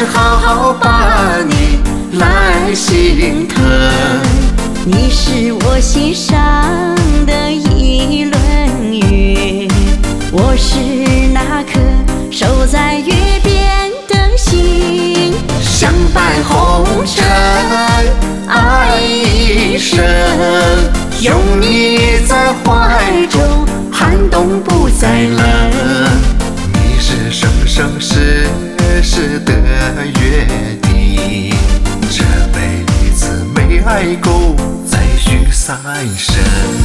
是好好把你来心疼。 你是我心上的一轮月，我是那颗守在月边的星。 相伴红尘爱一生，有你在怀中，寒冬不再冷。你是生生世世的约定，这辈子没爱够，再续三生。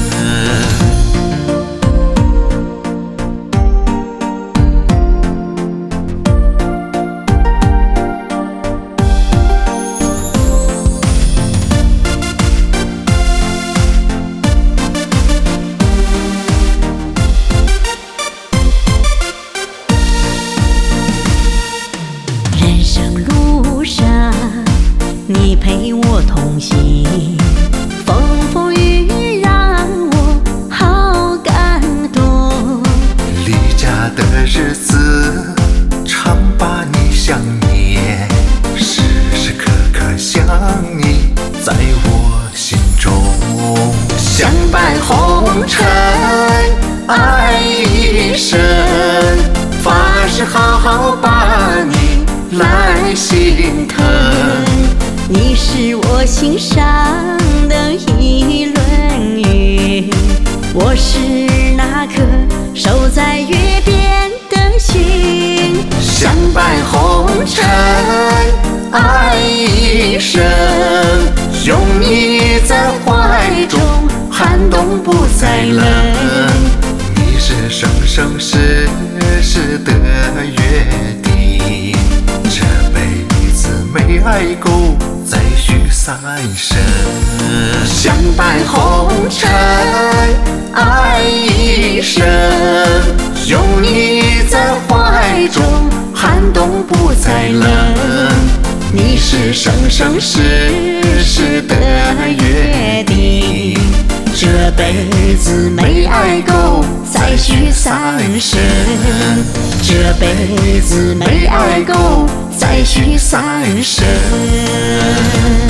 人生路上，你陪我同行，风风雨雨让我好感动。 离家的日子，常把你想念，时时刻刻想你在我心中。相伴红尘爱一生，发誓好好把你来心疼。 你是我心上的一轮月，我是那颗守在月边的星。 相伴红尘爱一生，有你在怀中，寒冬不再冷。你是生生世世的约定，这辈子没爱够，再续三生。相伴红尘爱一生，有你在怀中，寒冬不再冷。你是生生世世的约定，这辈子没爱够，再续三生。这辈子没爱够，再续三生。